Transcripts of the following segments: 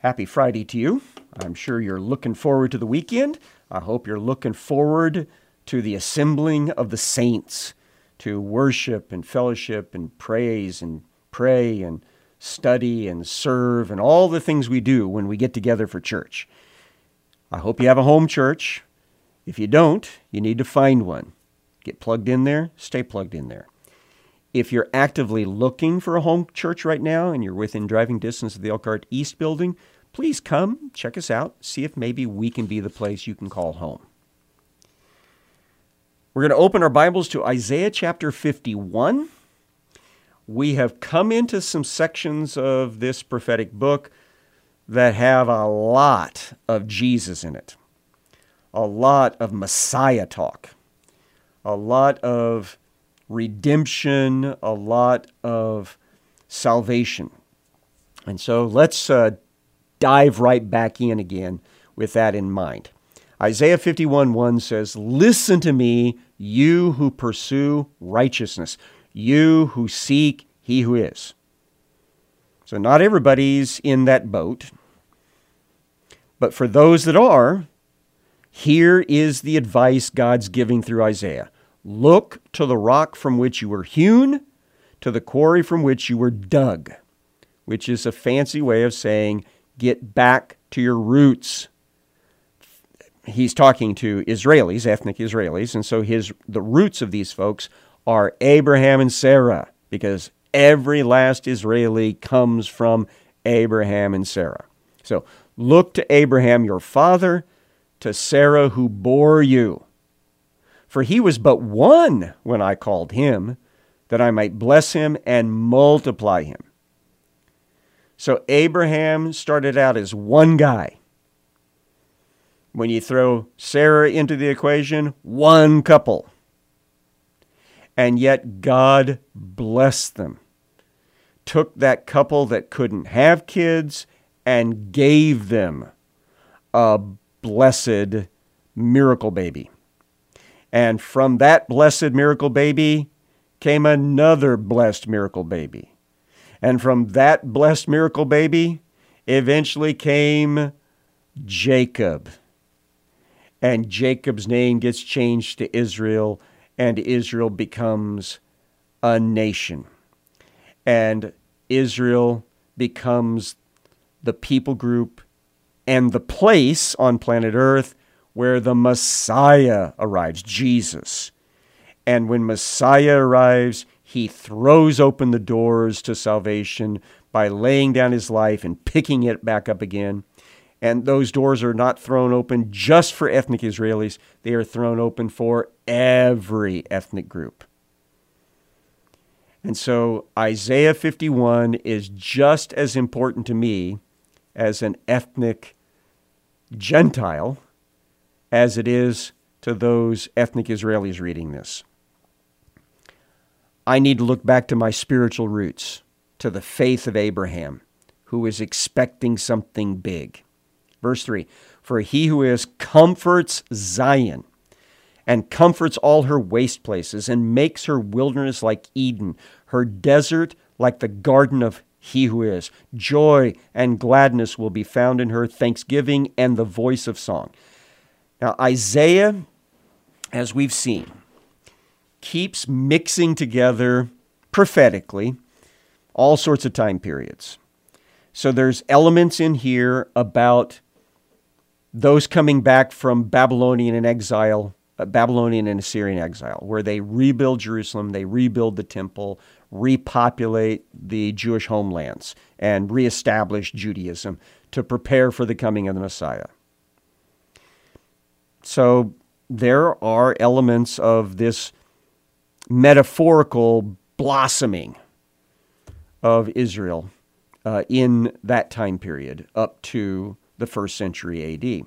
Happy Friday to you. I'm sure you're looking forward to the weekend. I hope you're looking forward to the assembling of the saints, to worship and fellowship and praise and pray and study and serve and all the things we do when we get together for church. I hope you have a home church. If you don't, you need to find one. Get plugged in there, stay plugged in there. If you're actively looking for a home church right now and you're within driving distance of the Elkhart East building, please come, check us out, see if maybe we can be the place you can call home. We're going to open our Bibles to Isaiah chapter 51. We have come into some sections of this prophetic book that have a lot of Jesus in it, a lot of Messiah talk, a lot of redemption, a lot of salvation. And so let's dive right back in again with that in mind. Isaiah 51:1 says, "Listen to me, you who pursue righteousness, you who seek he who is." So not everybody's in that boat. But for those that are, here is the advice God's giving through Isaiah. Look to the rock from which you were hewn, to the quarry from which you were dug, which is a fancy way of saying, get back to your roots. He's talking to Israelis, ethnic Israelis, and so the roots of these folks are Abraham and Sarah, because every last Israeli comes from Abraham and Sarah. So look to Abraham, your father, to Sarah, who bore you. For he was but one when I called him, that I might bless him and multiply him. So Abraham started out as one guy. When you throw Sarah into the equation, one couple. And yet God blessed them. Took that couple that couldn't have kids and gave them a blessed miracle baby. And from that blessed miracle baby came another blessed miracle baby. And from that blessed miracle baby eventually came Jacob. And Jacob's name gets changed to Israel, and Israel becomes a nation. And Israel becomes the people group and the place on planet Earth where the Messiah arrives, Jesus. And when Messiah arrives, he throws open the doors to salvation by laying down his life and picking it back up again. And those doors are not thrown open just for ethnic Israelis. They are thrown open for every ethnic group. And so Isaiah 51 is just as important to me as an ethnic Gentile as it is to those ethnic Israelis reading this. I need to look back to my spiritual roots, to the faith of Abraham, who is expecting something big. Verse 3, "For he who is comforts Zion, and comforts all her waste places, and makes her wilderness like Eden, her desert like the garden of he who is. Joy and gladness will be found in her, thanksgiving and the voice of song." Now, Isaiah, as we've seen, keeps mixing together prophetically all sorts of time periods. So there's elements in here about those coming back from Babylonian and Assyrian exile, where they rebuild Jerusalem, they rebuild the temple, repopulate the Jewish homelands, and reestablish Judaism to prepare for the coming of the Messiah. So there are elements of this metaphorical blossoming of Israel in that time period up to the 1st century A.D.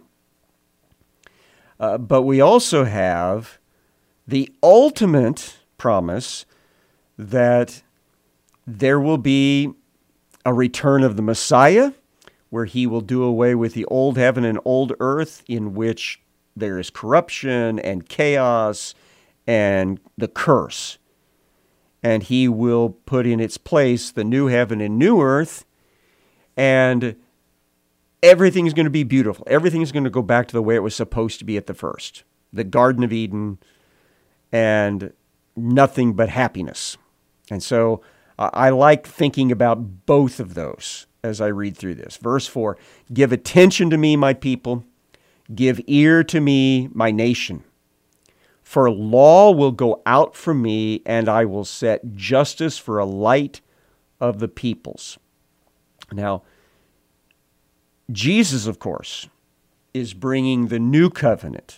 But we also have the ultimate promise that there will be a return of the Messiah, where he will do away with the old heaven and old earth, in which there is corruption and chaos and the curse. And he will put in its place the new heaven and new earth, and everything's going to be beautiful. Everything's going to go back to the way it was supposed to be at the first. The Garden of Eden, and nothing but happiness. And so I like thinking about both of those as I read through this. Verse 4, give attention to me, my people. Give ear to me, my nation. For law will go out from me, and I will set justice for a light of the peoples. Now, Jesus, of course, is bringing the new covenant.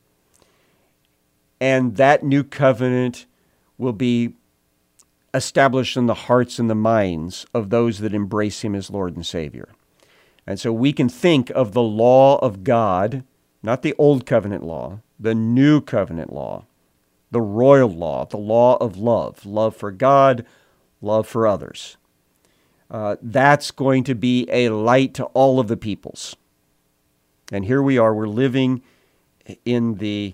And that new covenant will be established in the hearts and the minds of those that embrace him as Lord and Savior. And so we can think of the law of God, not the old covenant law, the new covenant law, the royal law, the law of love for God, love for others. That's going to be a light to all of the peoples. And here we are, we're living in the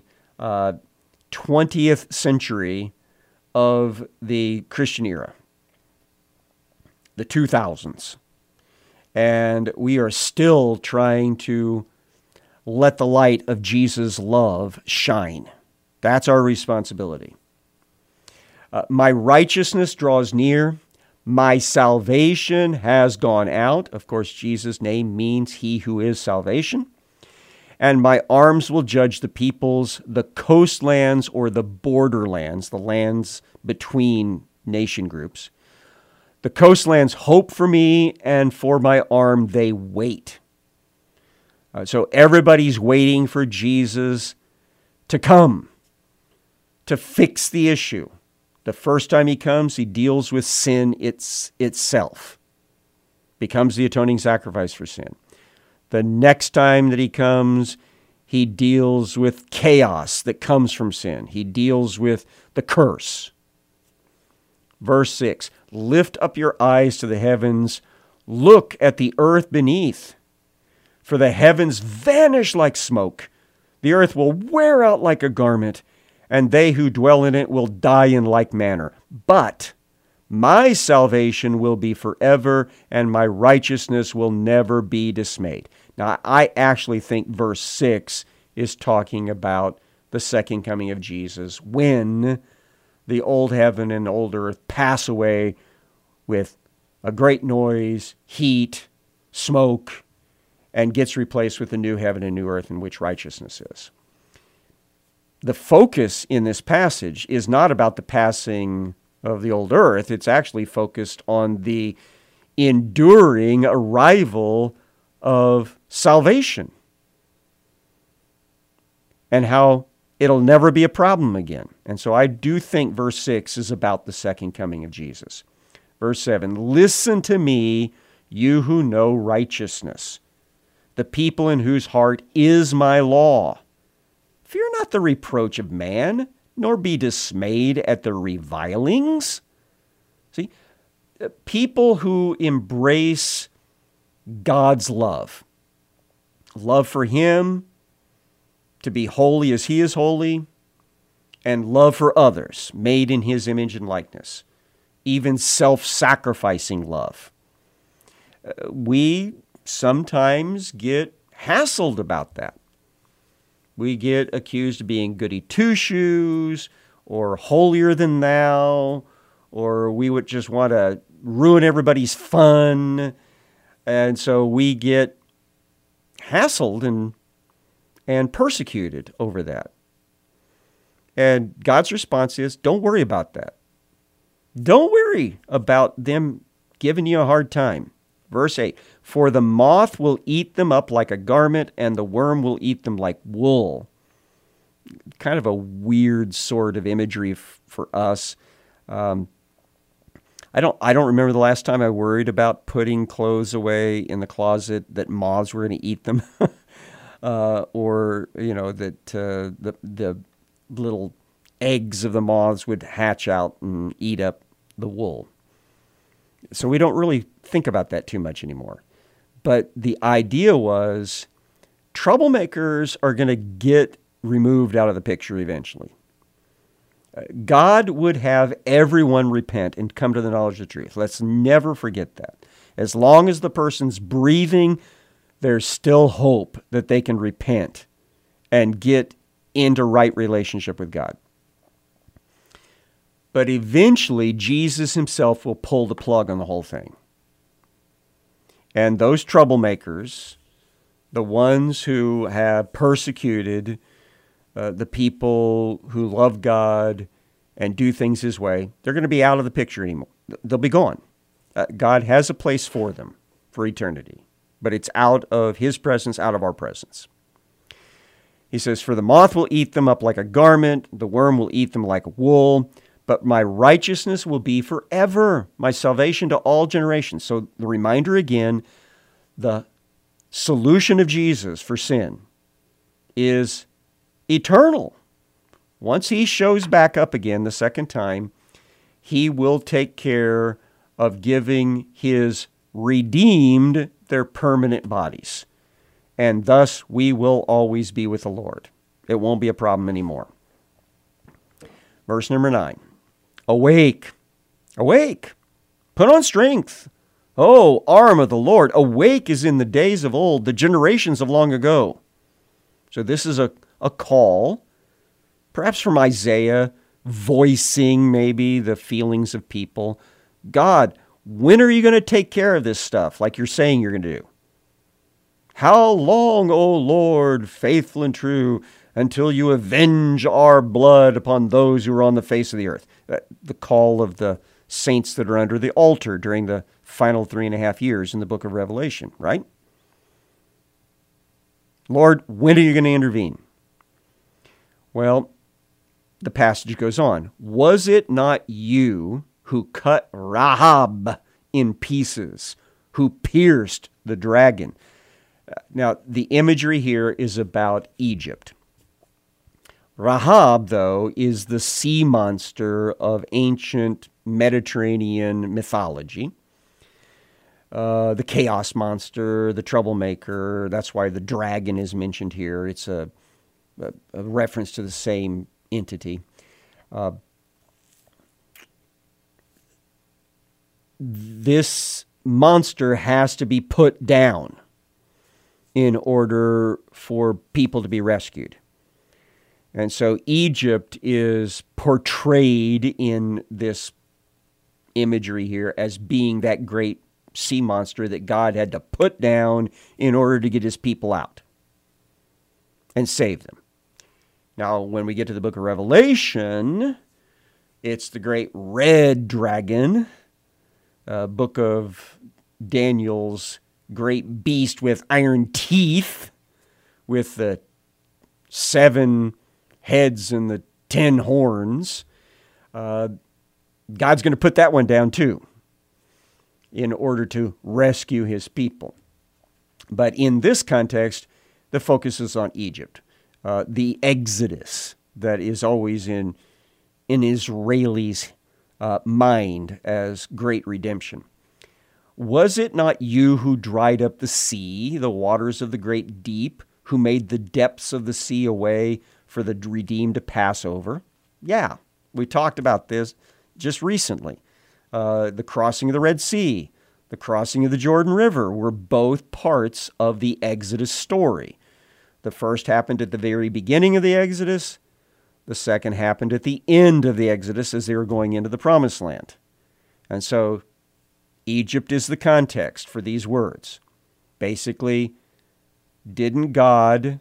20th century of the Christian era, the 2000s. And we are still trying to let the light of Jesus' love shine. That's our responsibility. My righteousness draws near. My salvation has gone out. Of course, Jesus' name means he who is salvation. And my arms will judge the peoples, the coastlands or the borderlands, the lands between nation groups. The coastlands hope for me, and for my arm they wait. So everybody's waiting for Jesus to come, to fix the issue. The first time he comes, he deals with sin itself, becomes the atoning sacrifice for sin. The next time that he comes, he deals with chaos that comes from sin. He deals with the curse. Verse 6, lift up your eyes to the heavens, look at the earth beneath. For the heavens vanish like smoke, the earth will wear out like a garment, and they who dwell in it will die in like manner. But my salvation will be forever, and my righteousness will never be dismayed. Now, I actually think verse 6 is talking about the second coming of Jesus, when the old heaven and old earth pass away with a great noise, heat, smoke, and gets replaced with the new heaven and new earth in which righteousness is. The focus in this passage is not about the passing of the old earth. It's actually focused on the enduring arrival of salvation and how it'll never be a problem again. And so I do think verse 6 is about the second coming of Jesus. Verse 7, listen to me, you who know righteousness, the people in whose heart is my law. Fear not the reproach of man, nor be dismayed at the revilings. See, people who embrace God's love for him, to be holy as he is holy, and love for others, made in his image and likeness, even self-sacrificing love. We sometimes get hassled about that. We get accused of being goody two-shoes or holier than thou, or we would just want to ruin everybody's fun. And so we get hassled and persecuted over that. And God's response is, don't worry about that. Don't worry about them giving you a hard time. Verse 8, for the moth will eat them up like a garment, and the worm will eat them like wool. Kind of a weird sort of imagery for us. I don't remember the last time I worried about putting clothes away in the closet that moths were going to eat them, or that the little eggs of the moths would hatch out and eat up the wool. So we don't really think about that too much anymore. But the idea was troublemakers are going to get removed out of the picture eventually. God would have everyone repent and come to the knowledge of the truth. Let's never forget that. As long as the person's breathing there's still hope that they can repent and get into right relationship with God. But eventually, Jesus himself will pull the plug on the whole thing. And those troublemakers, the ones who have persecuted the people who love God and do things his way, they're going to be out of the picture anymore. They'll be gone. God has a place for them for eternity, but it's out of his presence, out of our presence. He says, "For the moth will eat them up like a garment, the worm will eat them like wool, but my righteousness will be forever, my salvation to all generations." So the reminder again, the solution of Jesus for sin is eternal. Once he shows back up again the second time, he will take care of giving his redeemed their permanent bodies. And thus we will always be with the Lord. It won't be a problem anymore. Verse number 9. Awake, awake, put on strength. O arm of the Lord, awake as in the days of old, the generations of long ago. So this is a call, perhaps from Isaiah, voicing maybe the feelings of people. God, when are you going to take care of this stuff like you're saying you're going to do? How long, O Lord, faithful and true, until you avenge our blood upon those who are on the face of the earth? The call of the saints that are under the altar during the final 3.5 years in the book of Revelation, right? Lord, when are you going to intervene? Well, the passage goes on. Was it not you who cut Rahab in pieces, who pierced the dragon? Now, the imagery here is about Egypt. Rahab, though, is the sea monster of ancient Mediterranean mythology. The chaos monster, the troublemaker. That's why the dragon is mentioned here. It's a reference to the same entity. This monster has to be put down in order for people to be rescued. And so Egypt is portrayed in this imagery here as being that great sea monster that God had to put down in order to get his people out and save them. Now, when we get to the book of Revelation, it's the great red dragon, book of Daniel's great beast with iron teeth, with the 7 heads and the 10 horns. God's going to put that one down too in order to rescue his people. But in this context, the focus is on Egypt. The Exodus that is always in Israelis' mind as great redemption. Was it not you who dried up the sea, the waters of the great deep, who made the depths of the sea a way for the redeemed to pass over? Yeah, we talked about this just recently. The crossing of the Red Sea, the crossing of the Jordan River were both parts of the Exodus story. The first happened at the very beginning of the Exodus. The second happened at the end of the Exodus as they were going into the Promised Land. And so Egypt is the context for these words. Basically, didn't God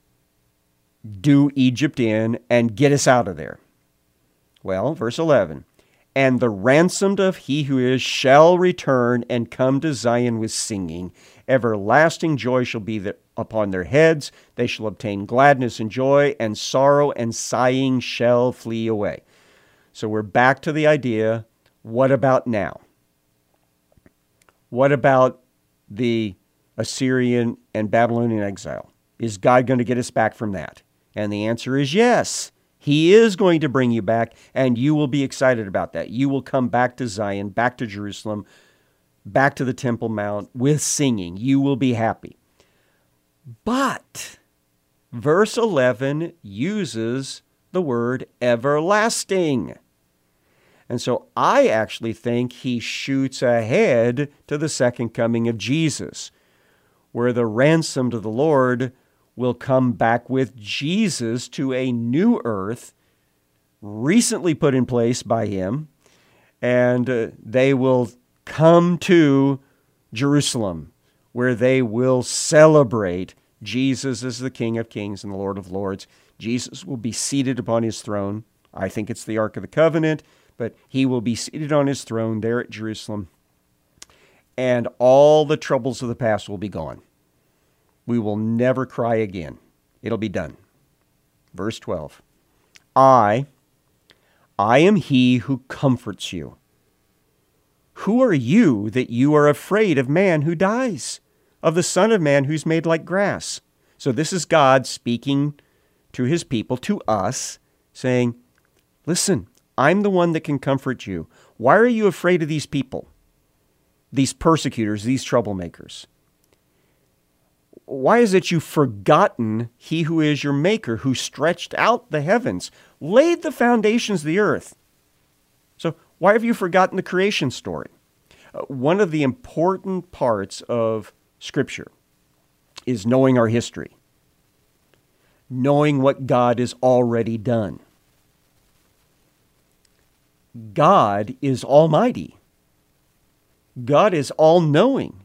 do Egypt in and get us out of there? Well, verse 11, and the ransomed of he who is shall return and come to Zion with singing. Everlasting joy shall be upon their heads. They shall obtain gladness and joy, and sorrow and sighing shall flee away. So we're back to the idea, what about now? What about the Assyrian and Babylonian exile? Is God going to get us back from that? And the answer is yes. He is going to bring you back, and you will be excited about that. You will come back to Zion, back to Jerusalem, back to the Temple Mount with singing. You will be happy. But verse 11 uses the word everlasting. And so I actually think he shoots ahead to the second coming of Jesus, where the ransomed of the Lord will come back with Jesus to a new earth recently put in place by him, and they will come to Jerusalem, where they will celebrate Jesus as the King of Kings and the Lord of Lords. Jesus will be seated upon his throne. I think it's the Ark of the Covenant, but he will be seated on his throne there at Jerusalem, and all the troubles of the past will be gone. We will never cry again. It'll be done. Verse 12. I am he who comforts you. Who are you that you are afraid of man who dies, of the Son of Man who's made like grass? So this is God speaking to his people, to us, saying, listen, I'm the one that can comfort you. Why are you afraid of these people, these persecutors, these troublemakers? Why is it you've forgotten he who is your maker, who stretched out the heavens, laid the foundations of the earth? So why have you forgotten the creation story? One of the important parts of Scripture is knowing our history, knowing what God has already done. God is almighty. God is all-knowing.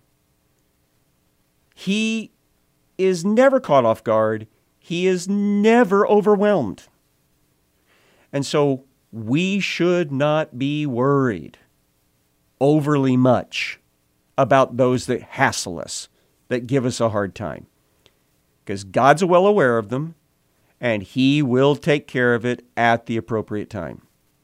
He is never caught off guard. He is never overwhelmed. And so we should not be worried overly much about those that hassle us, that give us a hard time. Because God's well aware of them, and he will take care of it at the appropriate time.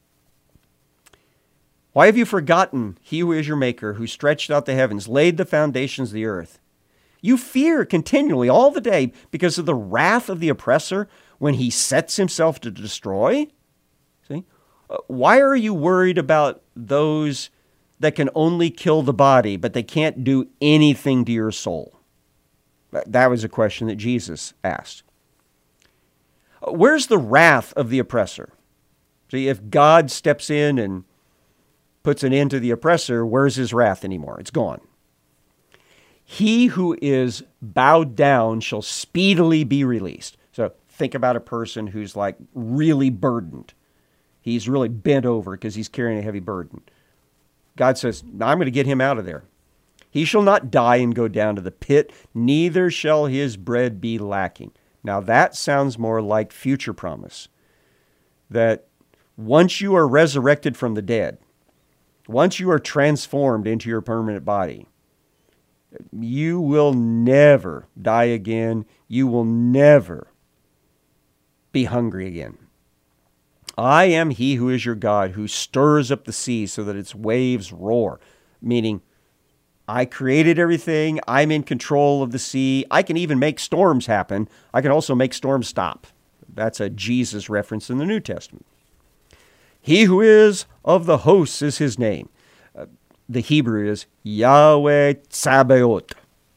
Why have you forgotten he who is your maker, who stretched out the heavens, laid the foundations of the earth? You fear continually all the day because of the wrath of the oppressor when he sets himself to destroy? See? Why are you worried about those that can only kill the body, but they can't do anything to your soul? That was a question that Jesus asked. Where's the wrath of the oppressor? See, if God steps in and puts an end to the oppressor, where's his wrath anymore? It's gone. He who is bowed down shall speedily be released. So think about a person who's like really burdened. He's really bent over because he's carrying a heavy burden. God says, no, I'm going to get him out of there. He shall not die and go down to the pit, neither shall his bread be lacking. Now that sounds more like future promise. That once you are resurrected from the dead, once you are transformed into your permanent body, you will never die again. You will never be hungry again. I am he who is your God, who stirs up the sea so that its waves roar. Meaning, I created everything. I'm in control of the sea. I can even make storms happen. I can also make storms stop. That's a Jesus reference in the New Testament. He who is of the hosts is his name. The Hebrew is Yahweh Tsabaoth.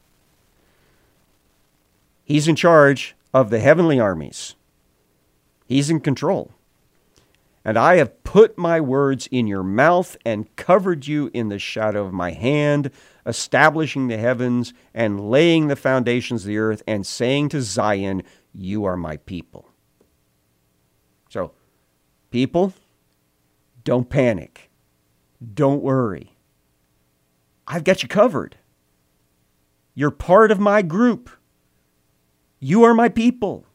He's in charge of the heavenly armies. He's in control. And I have put my words in your mouth and covered you in the shadow of my hand, establishing the heavens and laying the foundations of the earth and saying to Zion, you are my people. So, people, don't panic. Don't worry. I've got you covered. You're part of my group. You are my people.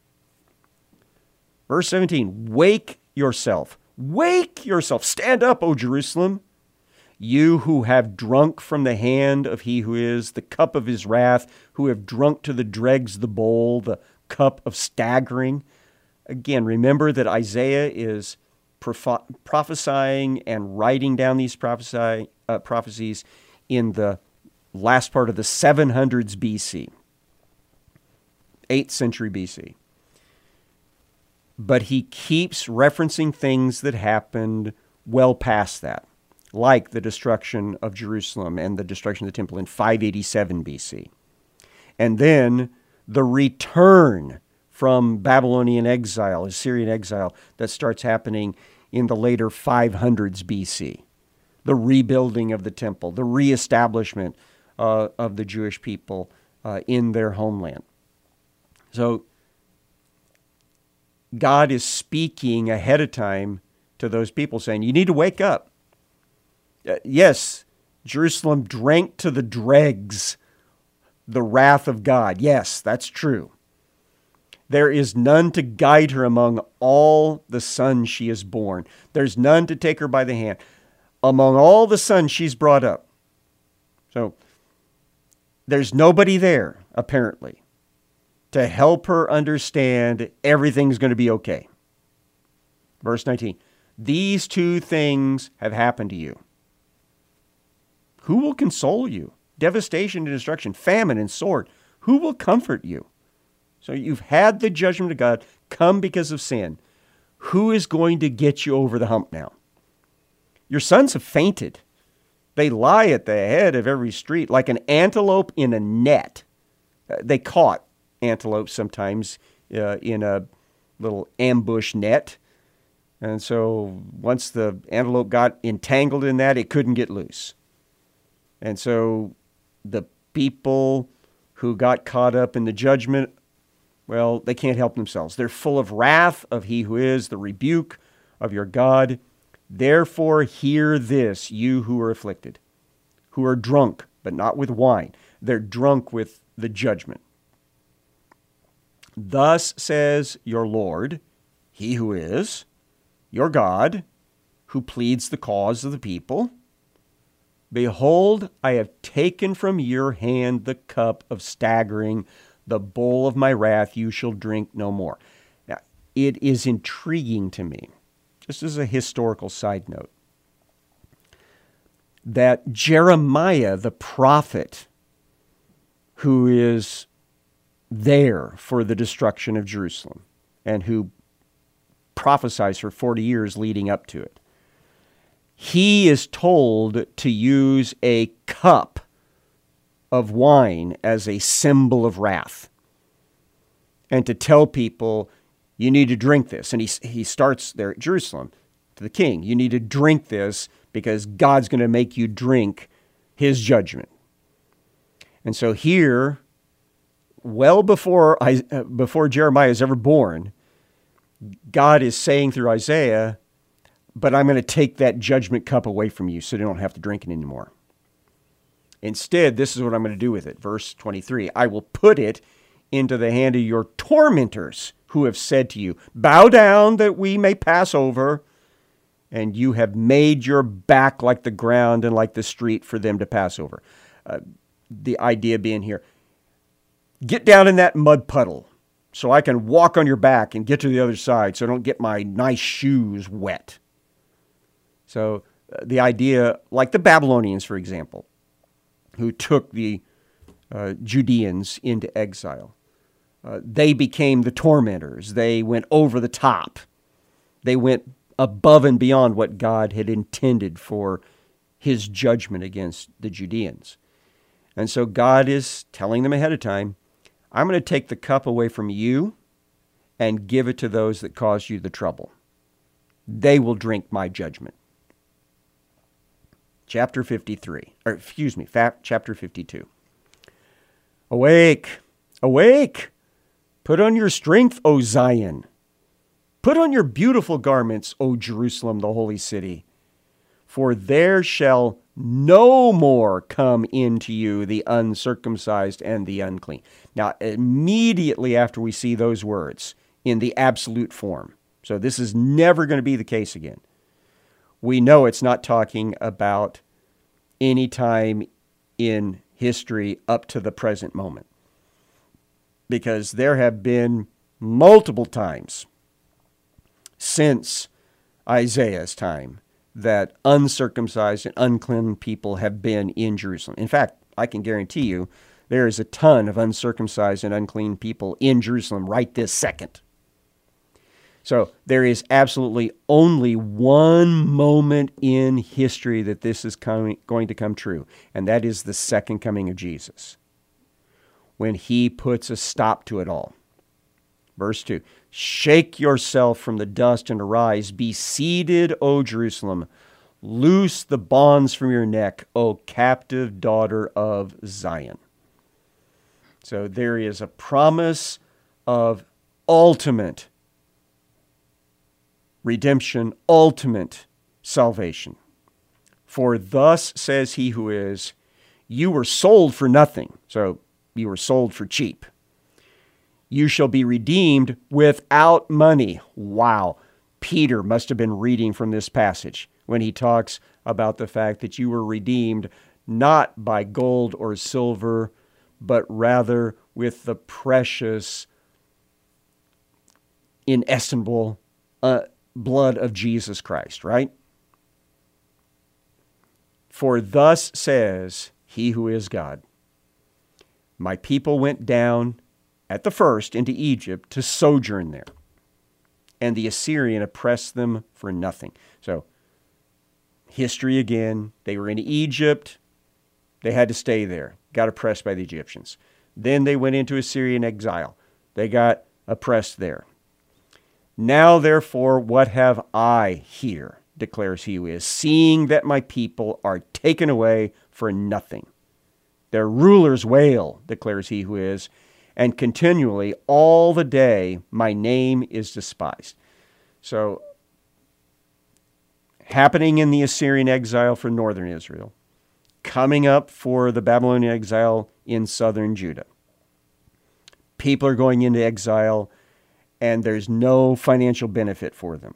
Verse 17, wake yourself. Wake yourself. Stand up, O Jerusalem. You who have drunk from the hand of he who is the cup of his wrath, who have drunk to the dregs the bowl, the cup of staggering. Again, remember that Isaiah is prophesying and writing down these prophecies in the last part of the 700s BC, 8th century BC. But he keeps referencing things that happened well past that, like the destruction of Jerusalem and the destruction of the temple in 587 BC. And then the return from Babylonian exile, Assyrian exile, that starts happening in the later 500s BC. The rebuilding of the temple, the reestablishment of the Jewish people, in their homeland. So God is speaking ahead of time to those people, saying, you need to wake up. Yes, Jerusalem drank to the dregs the wrath of God. Yes, that's true. There is none to guide her among all the sons she has borne. There's none to take her by the hand among all the sons she's brought up. So there's nobody there, apparently, to help her understand everything's going to be okay. Verse 19, these two things have happened to you. Who will console you? Devastation and destruction, famine and sword. Who will comfort you? So you've had the judgment of God come because of sin. Who is going to get you over the hump now? Your sons have fainted. They lie at the head of every street like an antelope in a net. They caught antelope sometimes in a little ambush net. And so once the antelope got entangled in that, it couldn't get loose. And so the people who got caught up in the judgment, well, they can't help themselves. They're full of wrath of he who is the rebuke of your God. Therefore hear this, you who are afflicted, who are drunk, but not with wine. They're drunk with the judgment. Thus says your Lord, he who is, your God, who pleads the cause of the people. Behold, I have taken from your hand the cup of staggering, the bowl of my wrath you shall drink no more. Now, it is intriguing to me, just as a historical side note, that Jeremiah, the prophet, who is there for the destruction of Jerusalem and who prophesies for 40 years leading up to it, he is told to use a cup of wine as a symbol of wrath and to tell people, you need to drink this. And he starts there at Jerusalem to the king. You need to drink this because God's going to make you drink his judgment. And so here, well before Jeremiah is ever born, God is saying through Isaiah, but I'm going to take that judgment cup away from you so you don't have to drink it anymore. Instead, this is what I'm going to do with it. Verse 23, I will put it into the hand of your tormentors who have said to you, bow down that we may pass over. And you have made your back like the ground and like the street for them to pass over. The idea being here, get down in that mud puddle so I can walk on your back and get to the other side so I don't get my nice shoes wet. So the idea, like the Babylonians, for example, who took the Judeans into exile. They became the tormentors. They went over the top. They went above and beyond what God had intended for his judgment against the Judeans. And so God is telling them ahead of time, I'm going to take the cup away from you and give it to those that caused you the trouble. They will drink my judgment. Chapter 52. Awake, awake, put on your strength, O Zion. Put on your beautiful garments, O Jerusalem, the holy city. For there shall no more come into you the uncircumcised and the unclean. Now, immediately after we see those words in the absolute form, so this is never going to be the case again, we know it's not talking about any time in history up to the present moment. Because there have been multiple times since Isaiah's time that uncircumcised and unclean people have been in Jerusalem. In fact, I can guarantee you there is a ton of uncircumcised and unclean people in Jerusalem right this second. So there is absolutely only one moment in history that this is going to come true, and that is the second coming of Jesus, when he puts a stop to it all. Verse 2, shake yourself from the dust and arise. Be seated, O Jerusalem. Loose the bonds from your neck, O captive daughter of Zion. So there is a promise of ultimate redemption, ultimate salvation. For thus says he who is, you were sold for nothing. So you were sold for cheap. You shall be redeemed without money. Wow. Peter must have been reading from this passage when he talks about the fact that you were redeemed not by gold or silver, but rather with the precious, inestimable blood of Jesus Christ, right? For thus says he who is God, my people went down at the first into Egypt to sojourn there, and the Assyrian oppressed them for nothing. So, history again, they were in Egypt, they had to stay there, got oppressed by the Egyptians. Then they went into Assyrian exile. They got oppressed there. Now, therefore, what have I here, declares he who is, seeing that my people are taken away for nothing. Their rulers wail, declares he who is, and continually all the day my name is despised. So, happening in the Assyrian exile for northern Israel, coming up for the Babylonian exile in southern Judah. People are going into exile, and there's no financial benefit for them.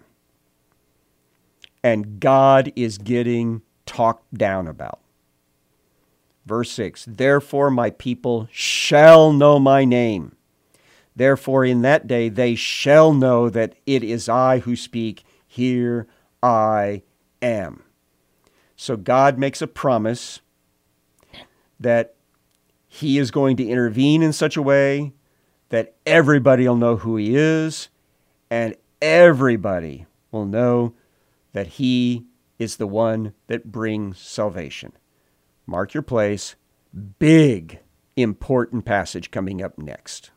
And God is getting talked down about. Verse 6, therefore my people shall know my name. Therefore in that day they shall know that it is I who speak. Here I am. So God makes a promise that he is going to intervene in such a way that everybody will know who he is, and everybody will know that he is the one that brings salvation. Mark your place. Big, important passage coming up next.